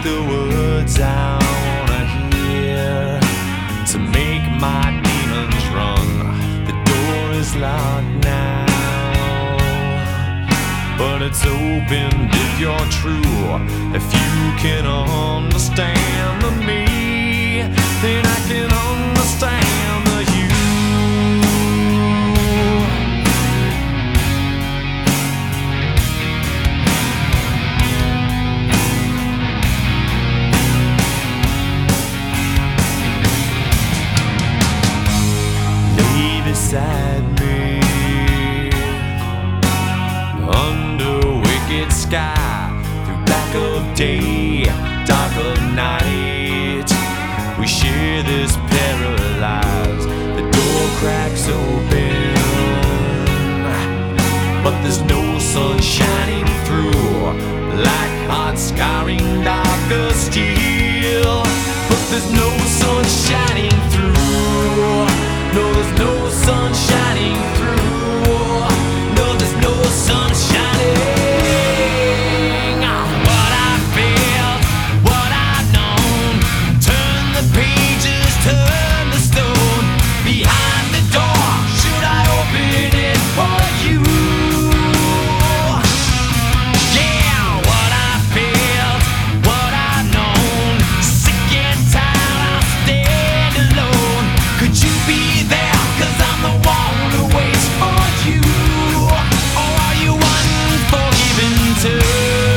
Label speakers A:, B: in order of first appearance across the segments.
A: the words I wanna hear to make my demons run. The door is locked now, but it's opened if you're true. If you can understand the me, then I can understand the you. Lay beside me under wicked sky, through black of day, dark of night. We share this paralyzed. The door cracks open, but there's no sun shining through. Black heart scarring darker steel, but there's no sun shining through. No, there's no sun shining through. No, there's no sun shining. What I felt, what I've known. Turn the pages, turn the stone. Behind the door, should I open it for you? Yeah, what I felt, what I've known. Sick and tired, I'll stand alone. Could you be there? 'Cause I'm the one who waits for you. Or are you unforgiven too?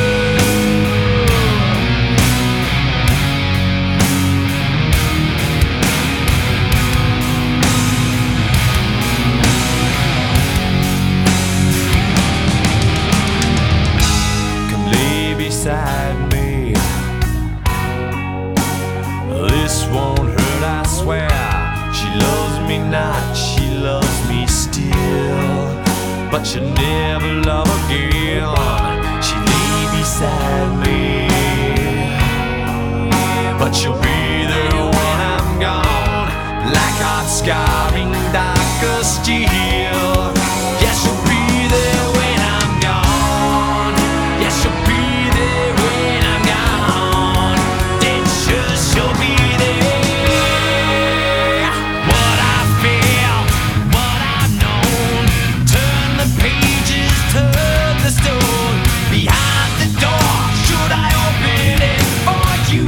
A: Come lay beside me. This won't hurt, I swear. She loves me not, she loves me still, but she'll never love again. She lay beside me, but she'll be there when I'm gone. Black heart scarring darker steel. Yes, she'll be there when I'm gone. Yes, she'll be there when I'm gone. Then sure she'll be there. What I feel, what I've known. Turn the pages, turn the stone. Behind the door, should I open it for you?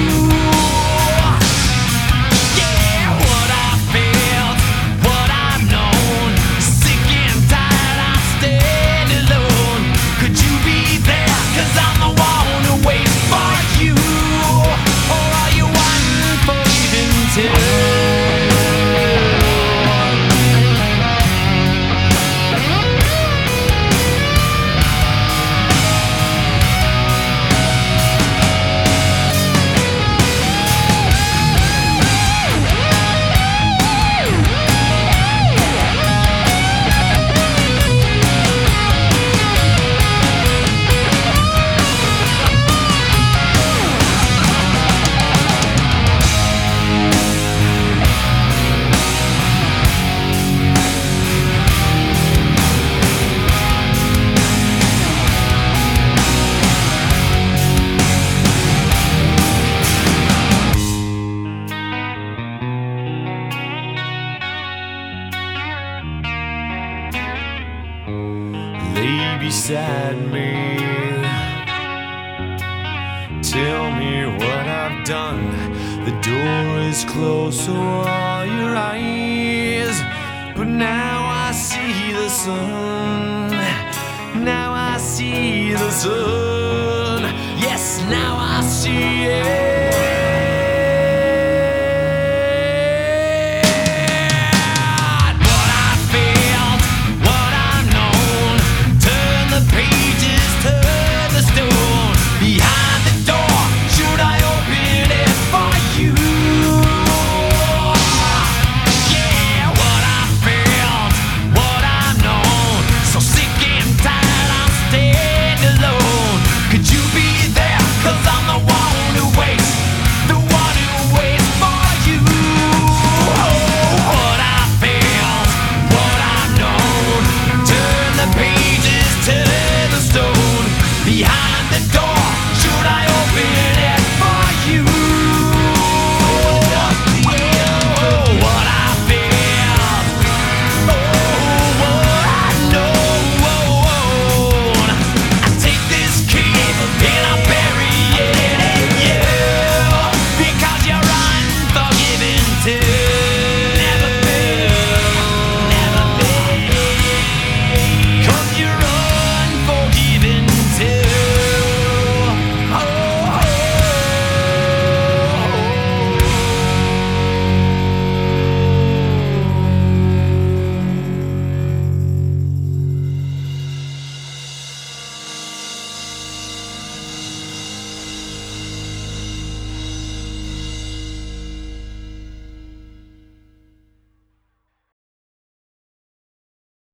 A: Yeah, what I felt, what I've known. Sick and tired, I stand alone. Could you be there? 'Cause I'm the one who waits for you. Or are you unforgiven too? Lay beside me. Tell me what I've done. The door is closed, so are your eyes. But now I see the sun. Now I see the sun. Yes, now I see it.